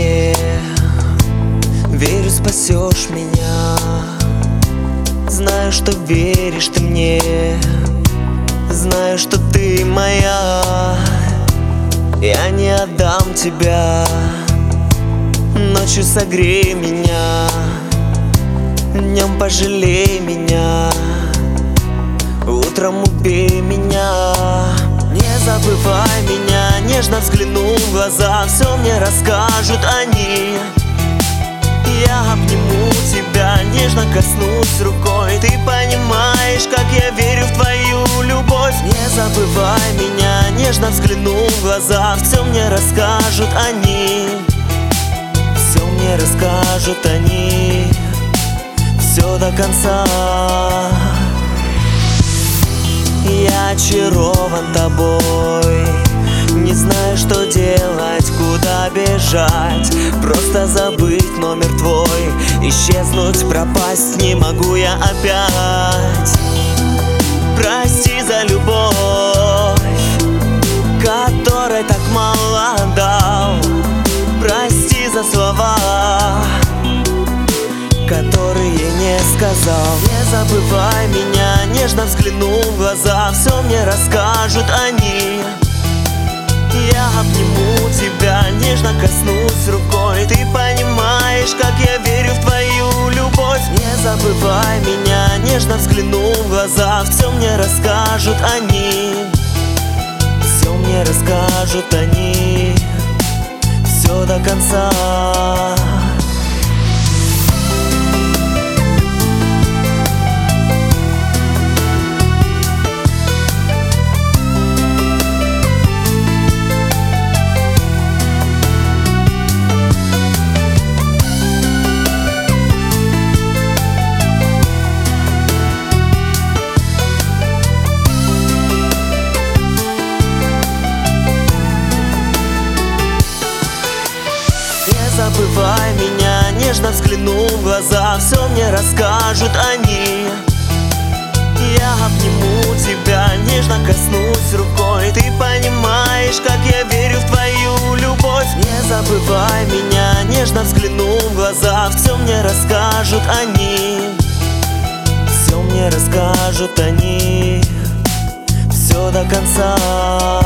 мне. Верю, спасешь меня. Знаю, что веришь ты мне. Знаю, что ты моя. Я не отдам тебя. Ночью согрей меня, днем пожалей меня, утром убей меня. Не забывай меня, нежно взгляну в глаза, все мне расскажут они. Я обниму тебя, нежно коснусь рукой. Ты понимаешь, как я верю в твою любовь. Не забывай меня, нежно взгляну в глаза, все мне расскажут они. Все мне расскажут они, все до конца. Я очарован тобой, не знаю, что делать, куда бежать. Просто забыть номер твой, исчезнуть, пропасть не могу я опять. Прости за любовь, которой так мало дал. Прости за слова, которые не сказал. Не забывай меня, нежно взгляну в глаза, все мне расскажут они. Я обниму тебя, нежно коснусь рукой. Ты понимаешь, как я верю в твою любовь. Не забывай меня, нежно взгляну в глаза, все мне расскажут они. Все мне расскажут они, все до конца. Не забывай меня, нежно взгляну в глаза, все мне расскажут они. Я обниму тебя, нежно коснусь рукой. Ты понимаешь, как я верю в твою любовь. Не забывай меня, нежно взгляну в глаза, все мне расскажут они. Все мне расскажут они, все до конца.